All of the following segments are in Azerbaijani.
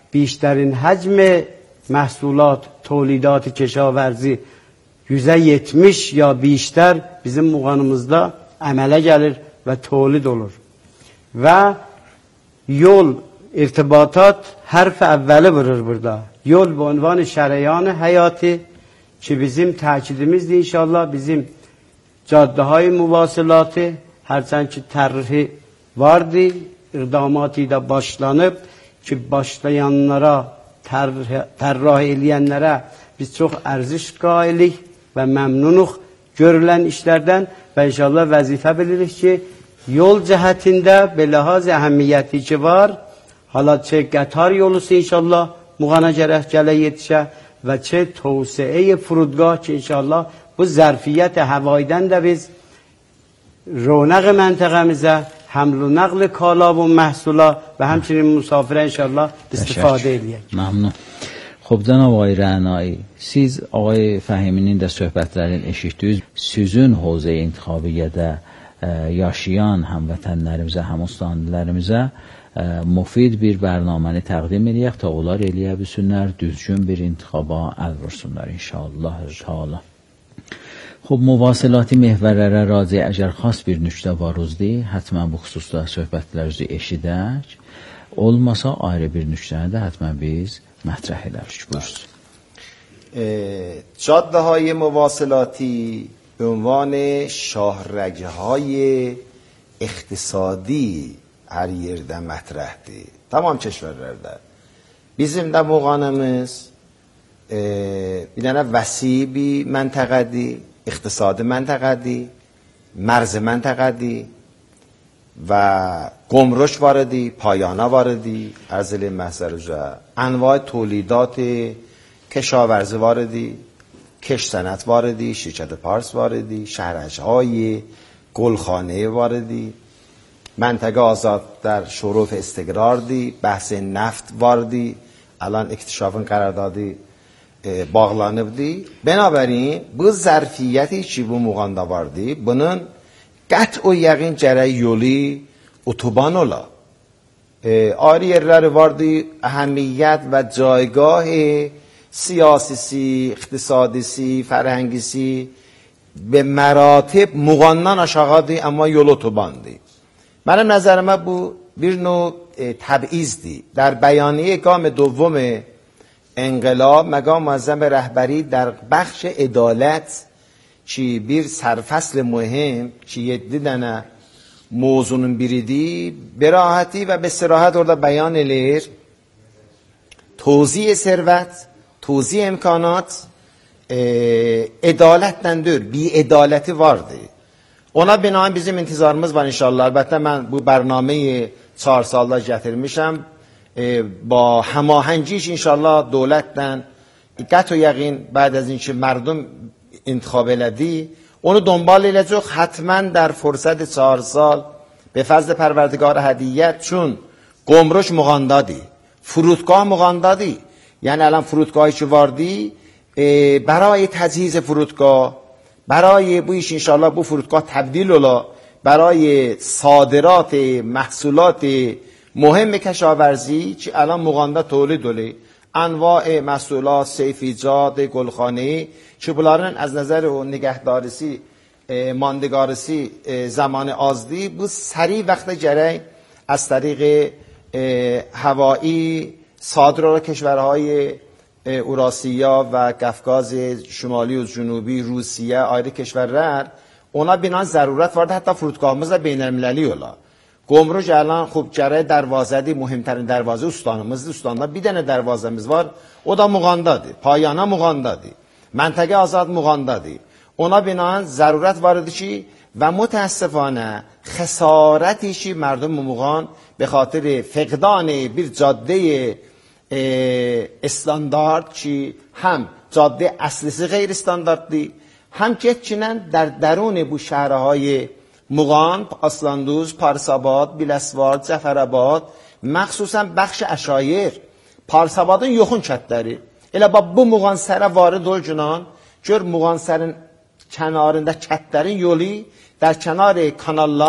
بیشترین حجم محصولات تولیدات kişavarzi %70 ya بیشتر bizim muğanımızda əmələ gəlir və tolid olur. Və yol irtibatat hərf əvvəli vurur burada. Yol bu ünvan şəreyan həyati ki bizim təkidimizdir inşallah. Bizim caddehay muvasilatı hərçənd ki tərhi vardı. İqdamatı da başlanıb ki başlayanlara tərrah eləyənlərə biz çox ərziş qailik və məmnunuq görülən işlərdən və inşallah vəzifə bilirik ki yol cəhətində beləhaz əhəmiyyəti ki var. Hala çə qatar yolusu inşallah muğana gərək gələ yetişə və çə tövsiyə furudgah ki inşallah bu zərfiyyət havaydan da biz ronaq məntəqəmizə حمل و نقل کالا و محصولا و همچنین مسافر انشالله استفاده edəyək. ممنون. خب جناب آقای رعنایی، siz آقای فهیمinin də söhbətlərini eşitdiniz. Sizin hövzə intiqabiyyədə yaşayan həmvətənlərimizə, həmüstəndlərimizə mufid bir bərnaməni təqdim edək ta onlar eləyə bilsinlər, düzgün bir intiqaba əl vursunlar inşallah Teala. خب مواصلاتی محورlərə راجع əgər xas bir nüqtə varızdı, həttəmən bu xüsusda söhbətlərinizi eşidək. Olmasa ayrı bir nüqtəni də həttəmən biz mətrəh edərik. Buyursun. جاده های مواصلاتی به عنوان شاهرگه های اقتصادی her yerdə mətrəhdir. Tamam keşverlərdə. Bizim də muğanımız bir dənə vəsi bir məntəqədir. اقتصاد منطقه‌ای، مرز منطقه‌ای و گمرک واردی، پایانه واردی، ارزل محصول انواع تولیدات کشاورزی واردی، کش صنعت واردی، شرکت پارس واردی، شهرک‌های گلخانه واردی، منطقه آزاد در شرف استقرار دی، بحث نفت واردی، الان اکتشاف قراردادی bağlanıbdı. Binabərin bu zərfiyyəti ki bu muğanda vardı, bunun qət o yəqin gərək yolu otoban ola. Ayrı yerləri vardı, əhəmiyyət və caygah siyasisi, iqtisadisi, fərhəngisi və məratib muğandan aşağıdır, amma yol otobandır. Mənim nəzərimə bu bir növ təbizdir. در بیانیه گام دوم انقلاب مقام معظم رهبری در بخش عدالت چی bir سرفصل مهم چی 7 dənə mövzunun biridir. Berahaتی və bəsirahat orada bəyan edir. Tozih servət, tozih imkanat ədalətdəndir. Bir ədaləti vardır. Ona binaen bizim intizarımız var inşallah. Əlbəttə mən bu bərnaməyi 4 salda gətirmişəm. با هماهنگیش انشالله دولتن قطع و یقین بعد از اینکه مردم انتخاب لدی اونو دنبال ایلجوک حتما در فرصت 4 سال به فضل پروردگار هدیت چون گمرک مغاندادی فرودگاه مغاندادی یعنی الان فرودگاهی که واردی برای تجهیز فرودگاه برای بویش انشالله بو فرودگاه تبدیل اولا برای صادرات محصولات مهم کشاورزی که الان مغانده تولید دولی انواع محصولات سیفیجات گلخانه‌ای که بلارن از نظر نگهدارسی ماندگارسی زمان آزدی بود سریع وقت جری از طریق هوایی صادر را کشورهای اوراسیا و قفقاز شمالی و جنوبی روسیه آیری کشورler اونا بنا ضرورت وارد حتی فرودگاهımız da بین‌المللی اولا گمرک الان خوب جره دروازه دی مهمترین دروازه استانımızdır. Ustaında bir dənə دروازemiz var. O da Muğandadır. Payana Muğandadır. Məntəqə azad Muğandadır. Ona binaen ضرورت vardı ki و متاسفانه خسارتی که مردم موغان به خاطر فقدان bir جاده استاندارد که هم جاده اصلیسی غیر استانداردی هم که چنین در درون bu شهرهای مغان، آسلاندوز، پارساباد، بیلسوار، زفرآباد مخصوصا بخش اشایر پارسابادın yoxun kətləri elə bu Muğansərə varid olcunan gör Muğansərin kənarında kətlərin yolu در کنار kanallar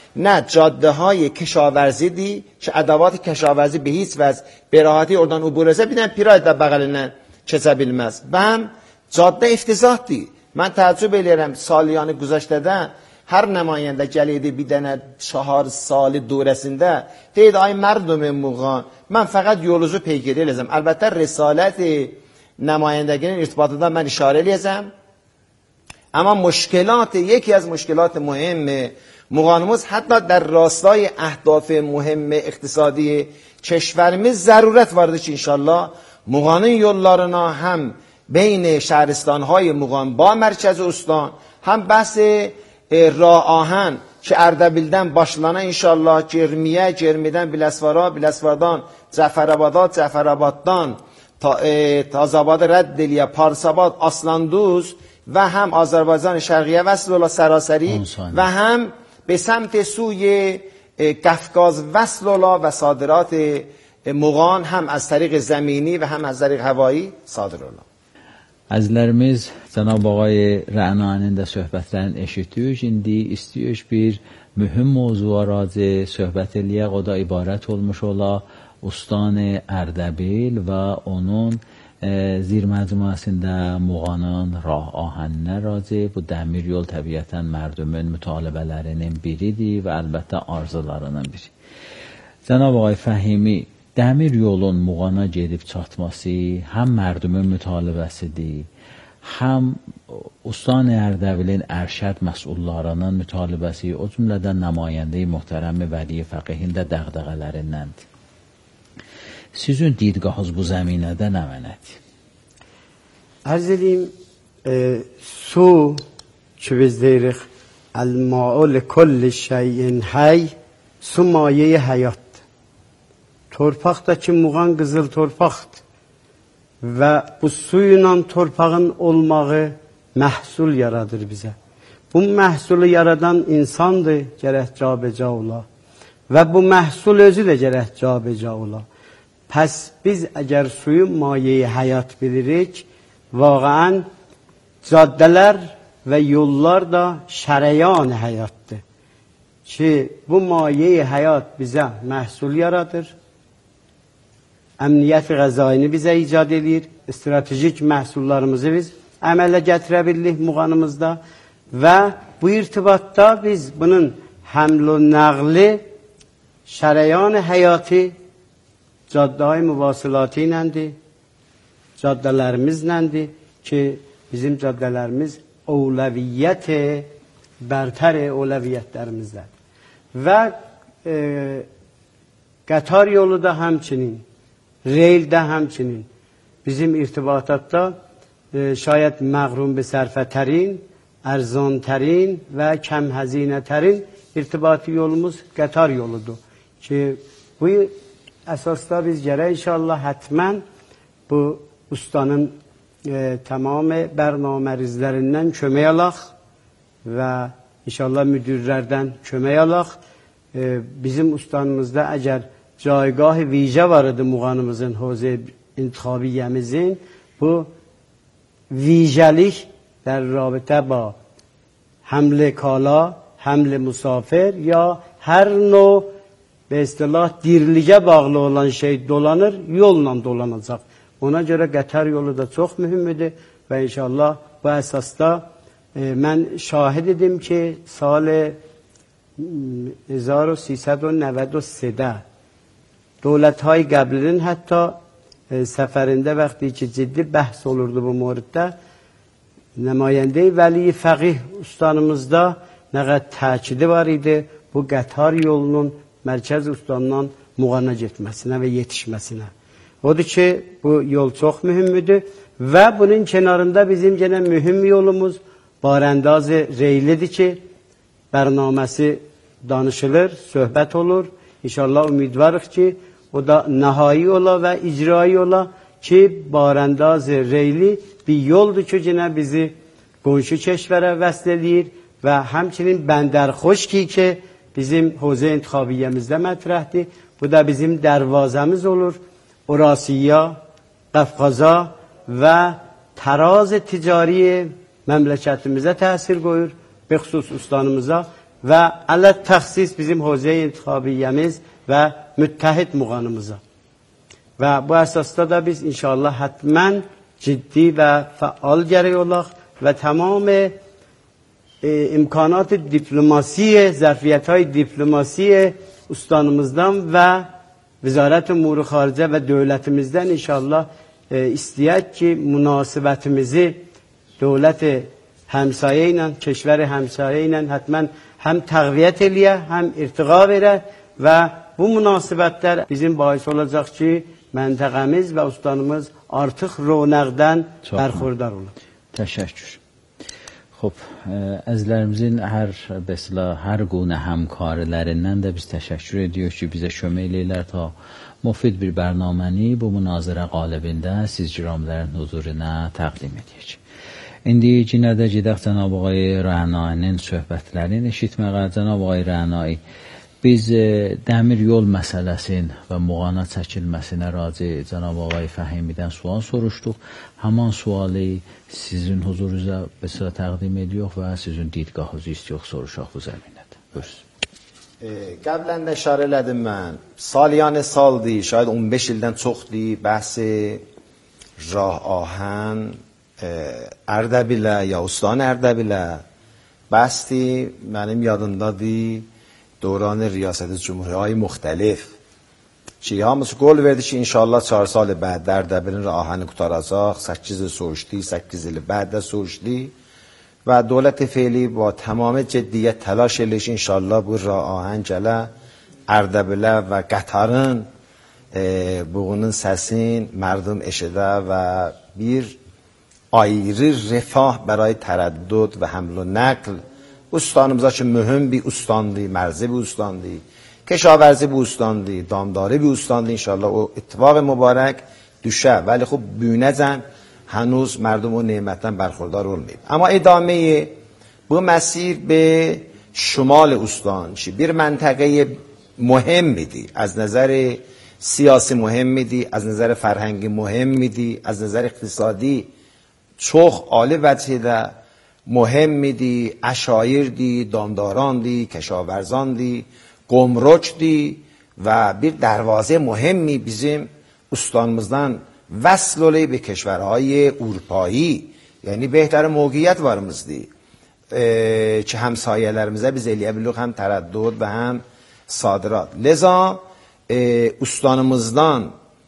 نه جاده های کشاورزی دی که ادوات کشاورزی به هیچ وجه به راحتی oradan عبور etse bir tane pirayet de bagalinden kesebilmez. Və həm caddə iftizahdır. Mən təəccüb eləyirəm saliyanı güzəştədə hər nümayəndə gəlirdi bir dənə 4 sali dövrəsində deyirdi ay mərdum muğan mən fəqət yolunuzu peygir eləyəcəm. Əlbəttə risalət nümayəndəginin irtibatında mən işarə eləyəcəm. اما مشکلات یکی از مشکلات مهم مقانموز حتی در راستای اهداف مهم اقتصادی کشورimiz ضرورت وارد که انشالله مقانن yollarına هم بین شهرستانهای مقان با مرکز استان هم بحث راه آهن که اردبیلdən başlana inşallah Cermiyə, Cermidən Biləsvara, Biləsvardan Cəfərabada, Cəfərabaddan Tazabadı rədd eləyə Parsabad, Aslanduz و هم آذربایجان شرقیه وصل الله سراسری و هم به سمت سوی قفقاز وصل الله و صادرات مغان هم از طریق زمینی و هم از طریق هوایی صادر الله. Əzizlərimiz Cənab Ağay Rə'nanın da söhbətlərini eşitdik. İndi istəyirik bir mühüm mövzuya raci söhbət eləyək. O da ibarət olmuş ola Ustan Ərdəbil və onun zir məcmuəsində Muğanın rah ahəninə raci. Bu dəmir yol təbiətən mərdumun mütalibələrinin biridir və əlbəttə arzularının biri. Cənab Ağay Fəhimi, dəmir yolun Muğana gedib çatması həm mərdumun mütalibəsidir, həm Ustan Ərdəbilin ərşəd məsullarının mütalibəsi, o cümlədən nümayəndə-i möhtərəm Vəli Fəqihin də dəğdəğələrindəndir. Sizin didgahınız bu zəminədə nə mənədir? Arz edeyim, su ki biz deyirik, el-ma'u li kulli şeyin hay, su maye-i həyatdır. Torpaqdakı Muğan qızıl torpaqdır və bu suyla torpağın olmağı məhsul yaradır bizə. Bu məhsulu yaradan insandır, gərək cabeca ola və bu məhsul özü də gərək cabeca ola. Pəs biz əgər suyu maye-i həyat bilirik, vaqəən caddələr və yollar da şərəyan həyatdır ki, bu maye-i həyat bizə məhsul yaradır, əmniyyət qəzaini bizə icad edir, stratejik məhsullarımızı biz əmələ gətirə bilirik Muğanımızda və bu irtibatda biz bunun həml-i nəqli şərəyan həyatı caddə-i müvasilatı iləndir, caddələrimizləndir ki, bizim caddələrimiz əvləviyyət bərtər əvləviyyətlərimizdən. Və qatar yolu da həmçinin, reyl də həmçinin bizim irtibatatda şayət məğrum bir sərfətərin, ərzantərin və kəm həzinətərin irtibatı yolumuz qatar yoludur ki, bu əsasda biz gərək inşallah hətmən bu ustanın tamam bərnamərizlərindən kömək alaq və inşallah müdürlərdən kömək alaq. Bizim ustanımızda əgər caygah-ı vicə var idi Muğanımızın, Hövzə İntixabiyyəmizin, bu vicəlik در رابطه با حمل کالا، حمل مسافر یا هر نوع به اصطلاح dirliğe bağlı olan şey dolanır, yolla dolanacaq. Ona görə qatar yolu da çox mühümdür və inşallah bu əsasda mən şahid edim ki, sal 1393-də dövlətهای qəblinin hətta səfərində vaxtı ki, ciddi bəhs olurdu bu moriddə, nümayəndə-i Vəli Fəqih ustanımızda nə qədər təkidi var idi bu qatar yolunun mərkəz ustandan Muğana getməsinə və yetişməsinə. Odur ki, bu yol çox mühümdür və bunun kənarında bizim yenə mühüm yolumuz Barəndaz-ı Reylidir ki, bərnaməsi danışılır, söhbət olur. İnşallah ümidvarıq ki, o da nəhai ola və icrai ola ki, Barəndaz-ı Reyli bir yoldur ki, yenə bizi qonşu keşvərə vəsl edir və həmçinin Bəndərxoşki ki, bizim Hövzə İntixabiyyəmizdə mətrəhdir. Bu da bizim dərvazəmiz olur. Orasiya, Qafqaza və təraz ticari məmləkətimizə təsir qoyur. Bexüsus ustanımıza ve ala taksis bizim Hövze intikhabiyemiz ve müttehit muğanımıza. Ve bu esasda da biz inşallah hatmen ciddi ve faal gerek olaq ve tamam imkanat diplomasiye, zarfiyetهای diplomasiye ustanımızdan ve Vizaret Umur Xarice ve devletimizden inşallah isteyək ki münasibətimizi devlet همسایه ilə, keşver همسایه ilə hatmen hem təqviyyət eləyə, hem irtiqa verə və bu münasibətlər bizim bahis olacaq ki məntəqəmiz və ustanımız artıq ronaqdan bərxurdar olur. Təşəkkür. Xub, əzizlərimizin hər quna həmkarlərindən də biz təşəkkür ediyoruz ki, bizə kömək eləyirlər ta mufid bir bərnaməni bu münazirə qalibində siz ciramlərin huzuruna təqdim edək. İndi yenə də gedək Cənab Ağay Rəhnayinin söhbətlərini eşitməyə. Cənab Ağay Rəhnay, biz dəmir yol məsələsin və muğana çəkilməsinə raci Cənab Ağay Fəhimidən sual soruşduq. Həman sualı sizin huzurunuza bəsrə təqdim ediyor və sizin didgahınızı istiyor soruşaq bu zəminədə. Buyursun. Qəblən də işarə elədim mən. Saliyanə saldı, şayad 15 ildən çoxdur, bəhsi Rah Ahən Ərdəbilə ya Ustan Ərdəbilə bəhsdi, mənim yadımdadır دوران ریاست جمهوری های مختلف چی hamısı qol verdi ki inşallah 4 سال بعد در دبیرین را آهن قطارازاق 8 سوشتی 8 il بعد سوشتی و دولت فعلی با تمام جدیت تلاش eləş inşallah bu را آهن جله Ərdəbilə və Qatarın buğunun səsin mردم eşidə və bir ayrı refah برای تردد و حمل و نقل ustanımıza ki mühüm bir ustandı, mərzi bir ustandı, keşaverzi bir ustandı, damdari bir ustandı inşallah o ittifaq mübarək düşə. Vəli xub büyünəcən hənuz mərdum o nemətdən bərxurdar olmayıb. Ama ادامه bu مسیر به شمال استان ki bir منطقه مهمیدی از نظر سیاسی مهمیدی از نظر فرهنگی مهمیدی از نظر اقتصادی çox عالی وجهده مهمیدی اشایردی دامداراندی کشاورزاندی گمرکدی و bir دروازه مهمی bizim ustanımızdan وصل olayı به کشورهای اروپایی یعنی بهتر موقعیت varımızdı که همسایه‌larımıza biz eləyə هم تردد و هم صادرات لذا ustanımızdan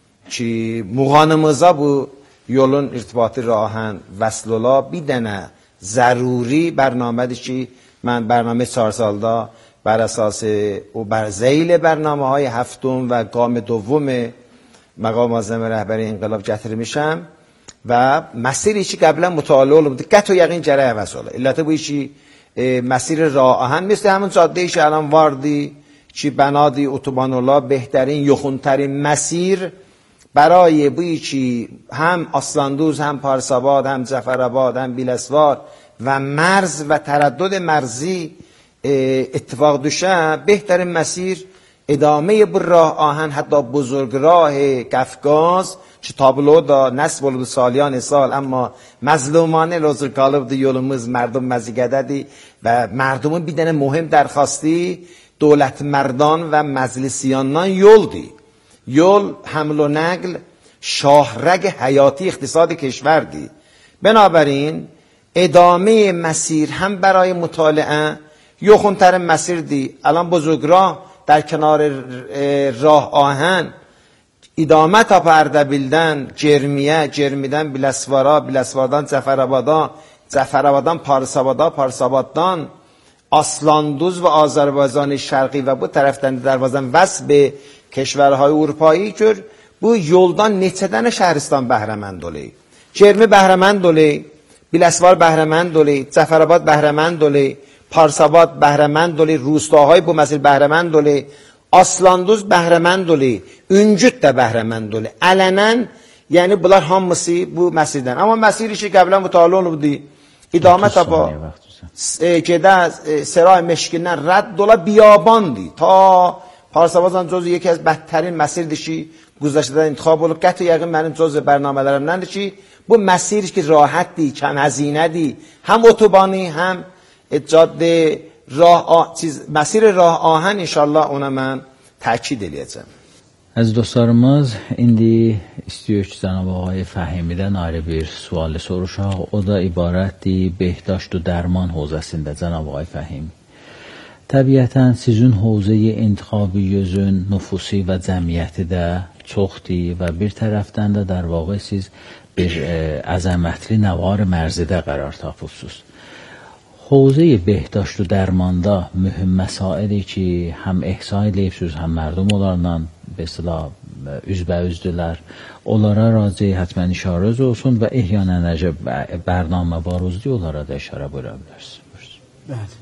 ki muğanımıza bu yolun irtibatı راهن وصل ola bir dənə ضروری برنامه‌دی که من برنامه 4 سالda بر اساس او بر ذیل برنامه‌های هفتم و گام دوم مقام معظم رهبری انقلاب gətirmişəm و مسیری که قبلا مطالعه olubdu qəti yəqin gərək əvəz ola. İlləti bu işi مسیر راه آهن مثل همون جاده‌ای که الان واردی که بنادی اتوبان ola بهترین یخونترین مسیر برای بویی که هم آسلاندوز هم پارساباد هم جعفرآباد هم بیلسوار و مرز و تردد مرزی اتفاق دوشه بهترین مسیر ادامه بر راه آهن حتی بزرگراه کفگاز که تابلو دا نصب oldu سالیان سال اما مظلومانه روز قالب yolumuz مردم مزیگده دی و مردمون bir dənə مهم درخواستی دولت مردان و مجلسیانان یول دی یول حمل و نقل شاهرگ حیاتی اقتصاد کشور دی بنابراین ادامه مسیر هم برای مطالعه یخونتر مسیر دی الان بزرگراه در کنار راه آهن ادامه تا اردبیلدن جرمیه جرمیدن بیلسوارا بیلسواردان جعفرآبادان پارسابادا پارسابادdan آسلاندوز و آذربایجان شرقی و bu tərəfdən Dərvazan vəsb به کشورهای اروپایی که bu yoldan neçədən şəhristan bəhrəmənd olur. Cermi bəhrəmənd olur, Biləsvar bəhrəmənd olur, Cəfərabad bəhrəmənd olur, Parsabad bəhrəmənd olur, روستاهای bu məsəl bəhrəmənd olur, Aslanduz bəhrəmənd olur, Üncüd də bəhrəmənd olur. Ələnən, yəni bunlar hamısı bu məsirdən. Amma məsir işi qəblən mütaliə olubdu. İdamə tapa gedə Seray Meşkindən rədd ola biyabandı. Ta Parsabazan cüzü yeki az bədtərin məsirdir ki, güzəştədən intikhab olub. Qəti yəqin mənim cüzü bərnamələrimdəndir ki, bu məsir ki rahatdir, kəm həzinədir. Həm otobani, həm cadde مسیر rah آهن inşallah ona mən təkid eləyəcəm. Əziz dostlarımız, indi istiyor ki, Cənab Ağay Fəhimidən ayrı bir sualı soruşaq. O da ibarətdir Behdaşt Dərman hozəsində, Cənab Ağay Fəhim. Təbiətən sizin hozəyi intiqabiyyüzün nüfusi və cəmiyyəti də çoxdur və bir tərəfdən də در واقع siz bir əzəmətli nəvar mərzidə qərar tapıbsınız. Hozəyi Behdaşt Dərmanda mühüm məsaildir ki, həm ehsa edəyibsiniz, həm mərdum onlarla mesela üzbəüzdülər. Onlara raci hətmən işarəz olsun və İhya Nəcəb bərnamə baruzdur, onlara da işarə buyura bilərsiniz. Bəli.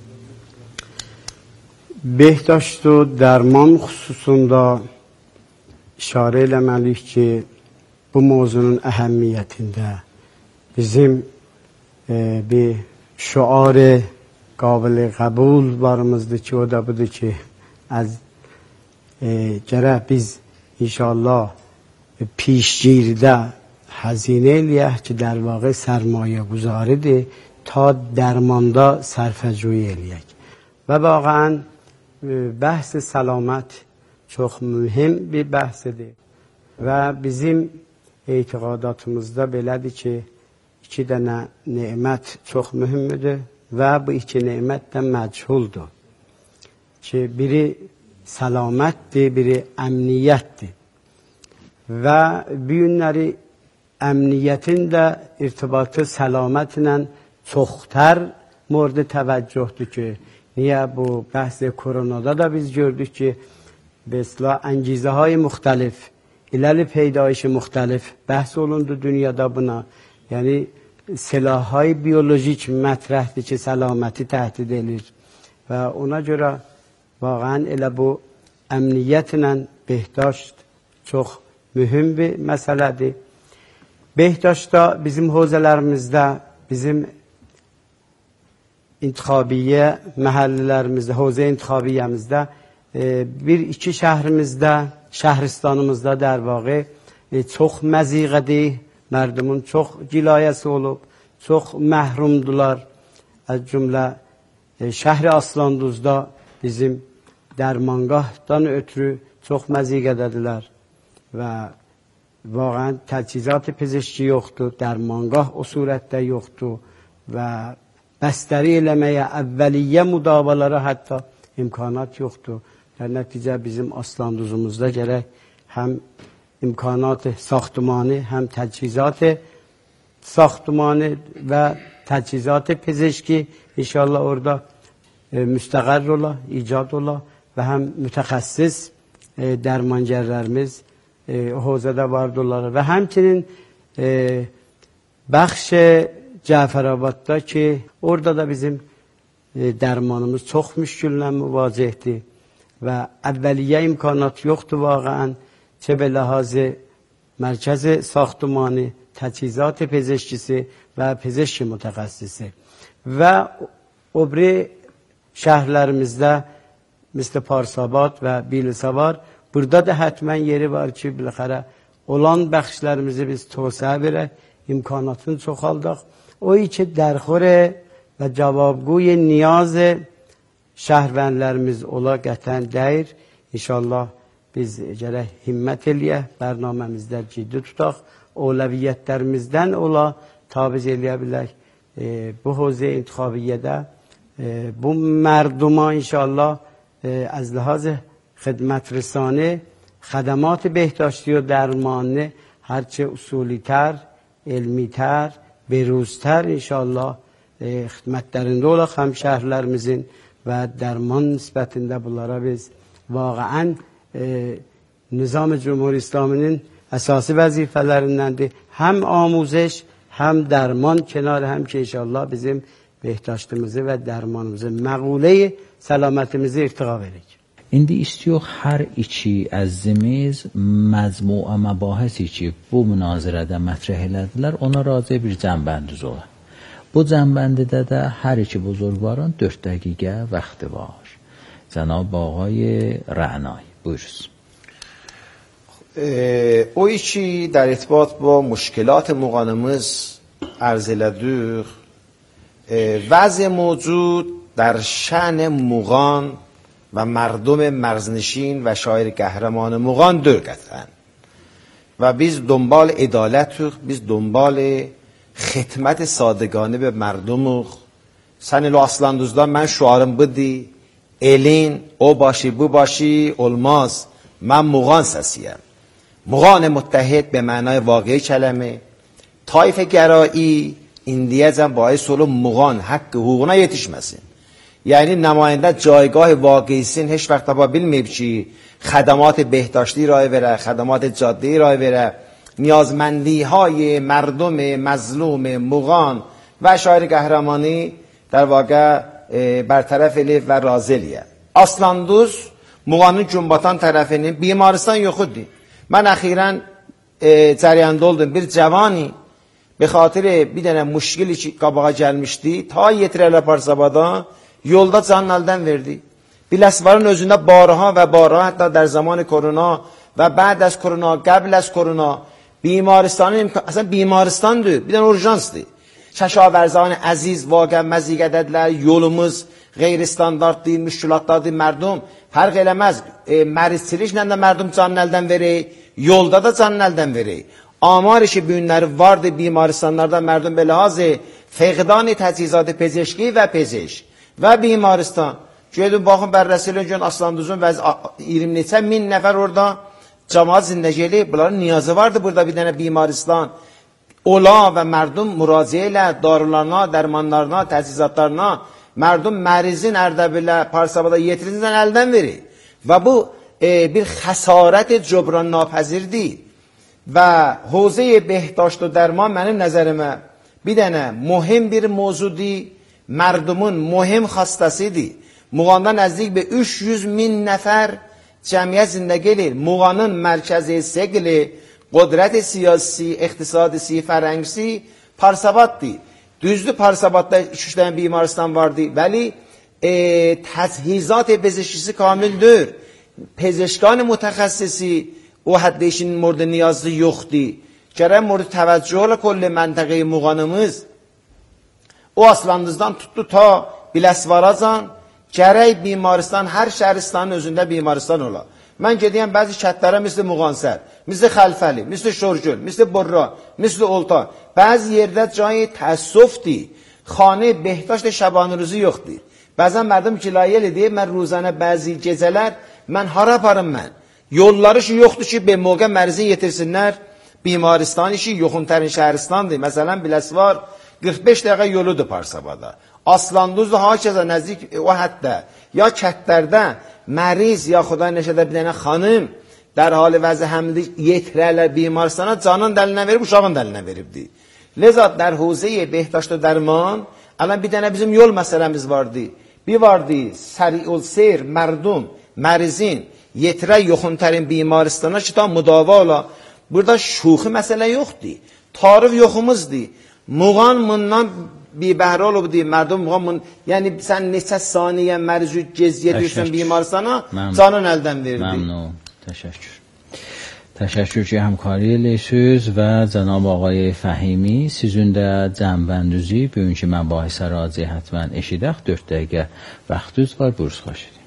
Behdaşt Dərman xüsusunda işarə eləməliyik ki, bu mövzunun əhəmmiyyətində bizim bir şuar قابل قبول varımızdır ki, o da budur ki, az gərək biz inşallah پیشگیرdə xəzinə eləyək ki, در واقع sərmayə guzaridir ta dərmanda sərfəcoyi eləyək. Və واقعا bəhs səlamət çox mühüm bir bəhsdir. Və bizim etiqadatımızda belədir ki, iki dənə nemət çox mühümdür və bu iki nemət də məchuldur. Ki biri səlamətdir, biri əmniyyətdir. Və bu günləri əmniyyətin də irtibatı səlamətlə çoxtər mورد təvəccühdür ki, niyə bu bəhs koronada da biz gördük ki, به اصطلاح انگیزه های مختلف علل پیدایش مختلف بحث olundu dünyada buna. Yəni silah های بیولوژیک مطرحdir ki, səlaməti təhdid edir. Və ona görə واقعا elə bu əmniyyətlə Behdaşt çox mühüm bir məsələdir. Behdaştda bizim hozələrimizdə, bizim intiqabiyyə məhəllərimizdə, hozə intiqabiyyəmizdə bir-iki şəhrimizdə, şəhristanımızda در واقع çox məziqədir, mərdumun çox gilayəsi olub, çox məhrumdular. Az cümlə şəhri Aslanduzda bizim dərmangahdan ötürü çox məziqədədirlər və واقعا təchizat پزشکی yoxdur, dərmangah o surətdə yoxdur və bəstəri eləməyə, əvvəliyyə müdavalara hətta imkanat yoxdur. در نتیجه bizim Aslanduzumuzda gərək həm imkanat saxtumanı, həm təchizat saxtumanı və təchizat pezişki inşallah orada müstəqər ola, icad ola və həm mütəxəssis dərmangerlərimiz hozədə vardılar və həmçinin bəxş Cəfərabadda ki, orada da bizim dərmanımız çox müşküllə müvacihdir. Və əvvəliyyə imkanat yoxdur واقعا چه به لحاظ مرکز ساختمانی تجهیزات پزشکی و پزشک متخصصی و obri şəhərlərimizdə مثل Parsabad və Bilisəvar burada da həttəmən yeri var ki, biləxərə olan bəxşlərimizi biz توسعه verək, imkanatını çoxaldaq. O ki dərxor və cavabgoy niyaz şəhərvənlərimiz ola qətən dəyir. İnşallah biz gərək himmət eləyə, bərnaməmizdə ciddi tutaq, ovləviyyətlərimizdən ola tabiz eləyə bilək. Bu hozə intiqabiyyədə bu mərduma inşallah از لحاظ خدمت رسانه خدمات بهداشتی و درمانی هرچه اصولی تر، علمی تر، بروزتر inşallah xidmətlərində olaq həmşəhərlərimizin və dərman nisbətində bunlara biz vaqəən Nizam-ı Cumhur İslaminin əsası vəzifələrindəndir. Həm amuzəş, həm dərman kənarı, həm ki inşallah bizim Behdaştımızı və dərmanımızı, məqulə-i səlamətimizi irtiqa verik. İndi istiyor hər iki əzzimiz məcmuə məbahəsi ki, bu münazirədə mətrəh elədilər, ona raci bir cəmbəndüz ola. Bu cəmbəndidə də hər iki buzurgvarın 4 dəqiqə vaxtı var. Cənab Ağay Rənay, buyuruz. O ki در ارتباط با مشکلات مقانمız arz elədik. وضع موجود در شأن مغان و مردم مرزنشین و شاعر قهرمان مغان دور کردن و biz دنبال عدالت biz دنبال خدمت صادقانه به مردم sen el Aslanduz'dan ben şuarım budi elin o başı bu başı olmaz من مغان sesiyim مغان متحد به معنای واقعی کلمه طایف گرایی indiyəcən باعث olub مغان haqqı hüququna yetişməsin. Yəni nümayəndə جایگاه واقعیsin heç vaxt tapa bilməyib ki خدمات بهداشتی ارائه بره خدمات جاده‌ای ارائه بره نیازمندی های مردم مظلوم مغان و شاعر قهرمانی در واقع برطرف elif və razı eləyə. Aslanduz Muğanın Günbatan tərəfinin bimaristan yox idi. Mən əxirən cərəyanda oldum. Bir cavani به خاطر bir dənə müşkili ki qabağa gəlmişdi. Ta yetirələ Parsabada yolda canını əldən verdi. Biləsvarın özündə barha və barha hətta در zaman korona və بعد از korona, قبل از korona بیمارستان اصلا بیمارستانdır. Bir dənə urjansdır. Şəşavərzan əziz واقعا məziqədədlər yolumuz qeyri-standartdır, müşkülatlardır mərdum. Fərq eləməz. Mərizçiliklə də mərdum canını əldən verək, yolda da canını əldən verək. آمار که bu günləri vardı بیمارستانlarda مردم به لحاظ فقدان تجهیزات پزشکی و پزشک و بیمارستان Gördüm baxın bərrəsilə gün Aslanduzun və 20 neçə min nəfər orada cəmaat zindəgili bunların niyazı vardı burada bir dənə bimaristan ola və mərdum müraciə ilə darularına, dərmanlarına, təchizatlarına mərdum mərizin Ərdəbilə, Parsabada yetirinizdən əldən verir və bu bir xəsarət cöbran napəzirdir və حوزه بهداشت و درمان mənim nəzərimə bir dənə mühim bir mövzudur mərdumun mühim xəstəsidir Muğanda nəzdik bir 300 min nəfər cəmiyyət zində gelir. Muğanın mərkəzi səqli, qudrət siyasi, iqtisadisi, fərəngsi Parsabaddır. Düzdür Parsabadda 2-3 dənə bimaristan vardı. Vəli təchizat pezişkisi kamildir. Pezişkan mütəxəssisi o hədə işin mورد نیازı yoxdur. Gərək mورد təvəccühlə کل məntiqə Muğanımız o Aslanduzdan tutdu ta Biləsvaracan gərək bimaristan, hər şəhristanın özündə bimaristan ola. Mən gedəyəm bəzi kətlərə misli Muğansər, misli Xəlfəli, misli Şorgül, misli Borra, misli Olta. Bəzi yerdə cayı təəssüfdir. Xanə بهداشت şəbanıruzu yoxdur. Bəzən mərdum kilayə deyir, mən ruzanə bəzi gecələr, mən hara aparım mən? Yolları işi yoxdur ki, bir موقع mərizin yetirsinlər. Bimaristan işi yoxuntərin şəhristandır. Məsələn, Biləsvar 45 dəqiqə yoludur Parsabada. Aslanduz da hakeza nəzik o hətta ya kətlərdə məriz ya xuda nəşədə bir dənə xanım در حال وضع həmli yetirələr bimaristana canın dəlinə verib, uşağın dəlinə veribdi. Leza در حوزه بهداشت و درمان الان bir dənə bizim yol məsələmiz vardı. Bir vardı سریع سیر مردم mərizin yetirə yoxuntərin bimaristana ki ta müdava ola. Burada şuxi məsələ yoxdur. Tarif yoxumuzdur. Muğan bundan bir bəhra olubdur. Mərdum Muğan yəni sən neçə saniyə mərzi geziyə düşsən bimaristana canın əldən verdi. ممنون. تشکر. تشکر ki həmkarı eləyirsiniz və cənab ağay Fəhimi sizin də cəmbəndüzü bugünkü məbahisə raci həttəmən eşidək 4 dəqiqə vaxtınız var. Buyuruz xoş edin.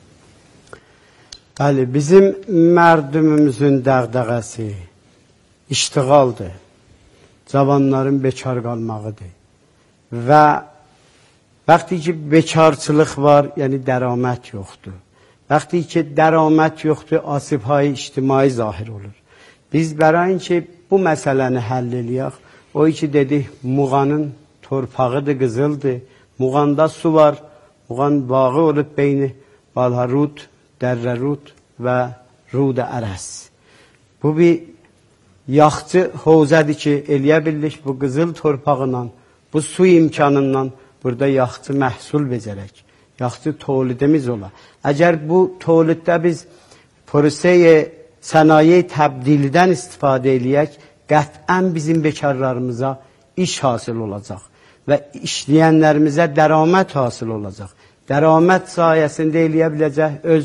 Bəli, bizim mərdumumuzun dəğdəğəsi iştiğaldır. Cavanların bekar qalmağıdır. Və vaxtı ki bekarçılıq var, yəni dəramət yoxdur. Vaxtı ki dəramət yoxdur, asibhay ictimai zahir olur. Biz bərayin ki bu məsələni həll eləyək, o ki dedik Muğanın torpağıdır, qızıldır. Muğanda su var, Muğan bağı olub beyni Balharud, Dərrərud və Rud-i Ərəs. Bu bir yaxçı hovzədir ki, eləyə bildik bu qızıl torpağından, bu su imkanından burada yaxçı məhsul becərək, yaxçı tolidimiz ola. Əgər bu toliddə biz proseye sənaye təbdildən istifadə eləyək, qətlən bizim bekarlarımıza iş hasıl olacaq və işləyənlərimizə dəramət hasıl olacaq. Dəramət sayəsində eləyə biləcək öz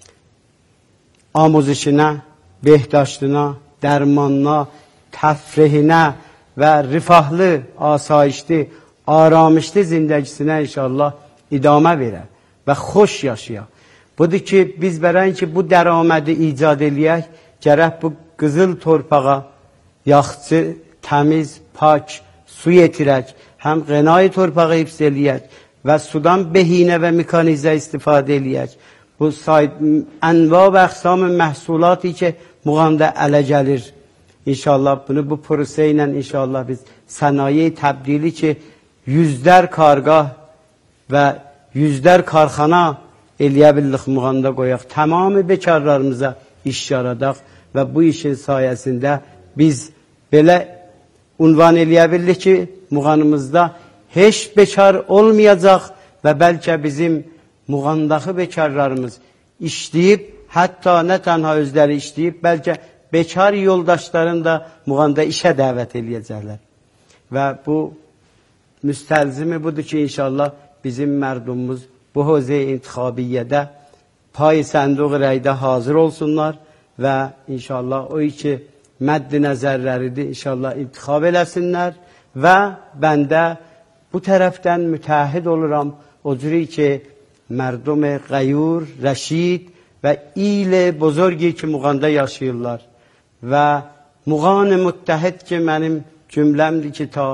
amuzişinə, behdaştına, dərmanına, təfrihinə və rifahlı, asayişli, aramışlı zindəgisinə inşallah idamə verər. və xoş yaşayaq. Budur ki, biz bərəyin ki, bu dərəmədi icad eləyək, gərək bu qızıl torpağa yaxçı, təmiz, pak, su yetirək, həm qənayı torpağı hifz eləyək və sudan behinə və mekanizə istifadə eləyək. Bu ənva və əqsam məhsulatı ki, muğanda ələ gəlir. İnşallah bunu bu prosə ilə inşallah biz sənaye təbdili ki, yüzlər kargah və yüzlər karxana eləyə bildik muğanda qoyaq. Tamamı bekarlarımıza iş yaradaq və bu işin sayəsində biz belə unvan eləyə bildik ki, muğanımızda heç bekar olmayacaq və bəlkə bizim muğandakı bekarlarımız işləyib, hətta nə tənha özləri işləyib, bəlkə bekar yoldaşların da muğanda işə dəvət eləyəcəklər. Və bu müstəlzimi budur ki, inşallah bizim mərdumumuz bu hövzə-i intixabiyyədə pay sənduq rəydə hazır olsunlar və inşallah o iki mədd-i nəzərləridir, inşallah intixab eləsinlər və bəndə bu tərəfdən mütəhid oluram, o cüri ki, mərdum qəyyur, rəşid və il-i buzurgi ki, muğanda yaşayırlar və muğan-ı müttəhid ki, mənim cümləmdir ki, ta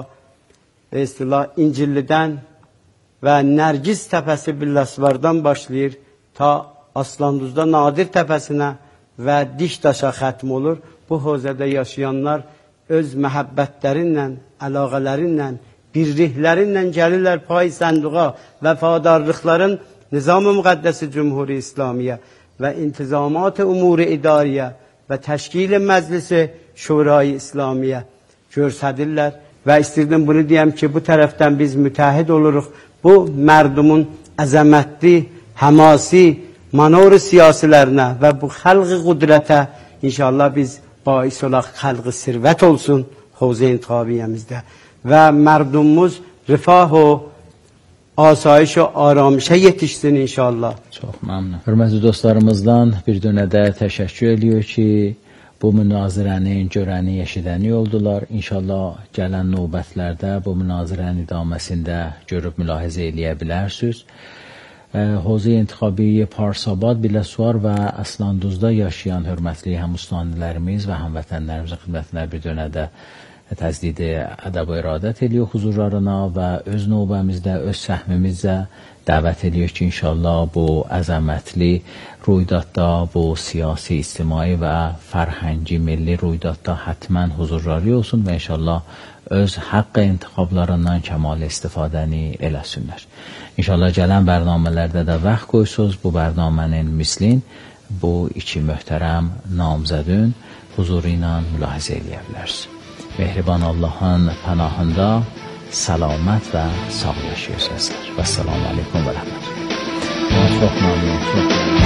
İncillidən və Nərgiz təpəsi Billəsvardan başlayır, ta Aslanduzda Nadir təpəsinə və Dişdaşa xətm olur. Bu hövzədə yaşayanlar öz məhəbbətlərinlə, əlaqələrinlə, birliklərinlə gəlirlər pay sənduğa vəfadarlıqların Nizam-ı Müqəddəsi Cümhuri İslamiyə və intizamat-ı umur-i idariyə və təşkil-i məclisi şurayı İslamiyə görsədirlər və istirdim bunu deyəm ki, bu tərəfdən biz mütəhid oluruq. Bu mərdumun əzəmətli, həmasi, manor siyasilərinə və bu xəlq-i qudrətə inşallah biz bais olaq, xəlq-i sirvət olsun hövzə-i intixabiyyəmizdə və mərdumumuz rifah o asayiş o aramışə yetişsin inşallah. Çox məmnun. Hörmətli dostlarımızdan bir dönədə təşəkkür ediyor ki, bu münazirənin görəni, eşidəni oldular. İnşallah gələn növbətlərdə bu münazirənin idaməsində görüb mülahizə eləyə bilərsiniz. Hövzə-i İntixabiyyə Parsabad, Biləsuvar və Aslanduzda yaşayan hörmətli həmüstanilərimiz və həmvətənlərimizin xidmətinə bir dönədə təzdidi ədəb və iradət ediyor huzurlarına və öz növbəmizdə, öz səhmimizdə dəvət ediyor ki, inşallah bu əzəmətli ruydadda, bu siyasi, ictimai və fərhəngi, milli ruydadda hətmən huzurları olsun və inşallah öz haqq intixablarından kəmal istifadəni eləsinlər. İnşallah gələn bərnamələrdə də vaxt qoysunuz, bu bərnamənin mislin bu iki möhtərəm namzədün huzuru ilə mülahizə eləyə bilərsiniz. Mehriban Allah'ın pənahında salamat və sağ yaşayırsınızlar. Və selamun aleyküm və rəhmətullah. Çox məmnun, çox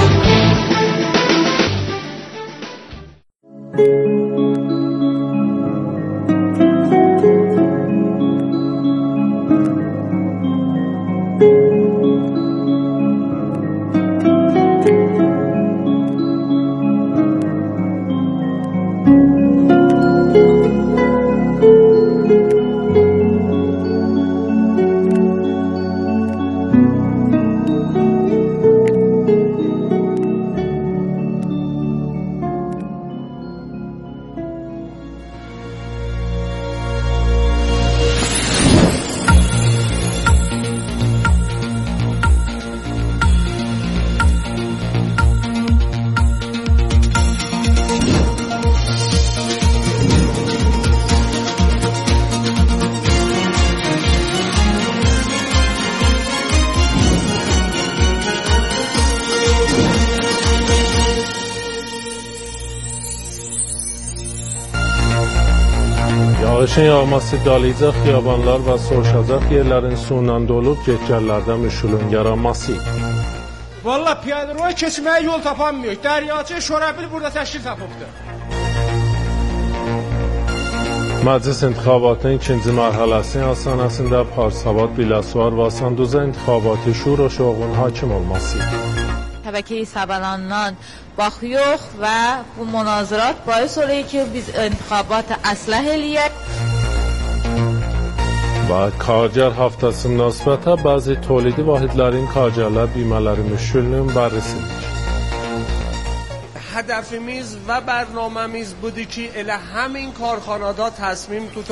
məmnun. Yağışın yağması dalayacaq xiyabanlar və soruşacaq yerlərin su ilə dolub getgərlərdə müşkülün yaranması. Valla piyaderoya keçməyə yol tapanmıyor. Dəryaçı Şorəbil burada təşkil tapıbdır. Məclis intixabatının ikinci mərhələsinin asanəsində Parsabad, Biləsuvar və Aslanduza intixabatı şura şoğun hakim olması. Təbəki Səbəlandan baxıyıq və bu münazırat bais oluyor ki, biz intixabatı əsləh eləyək. Və Kargər Haftası münasibətilə bəzi tolidi vahidlərin kargərlər bimələri müşkülünün bərrisidir. هدفimiz و برنامه‌میز بودی که الی همین کارخانه‌ها تصمیم تو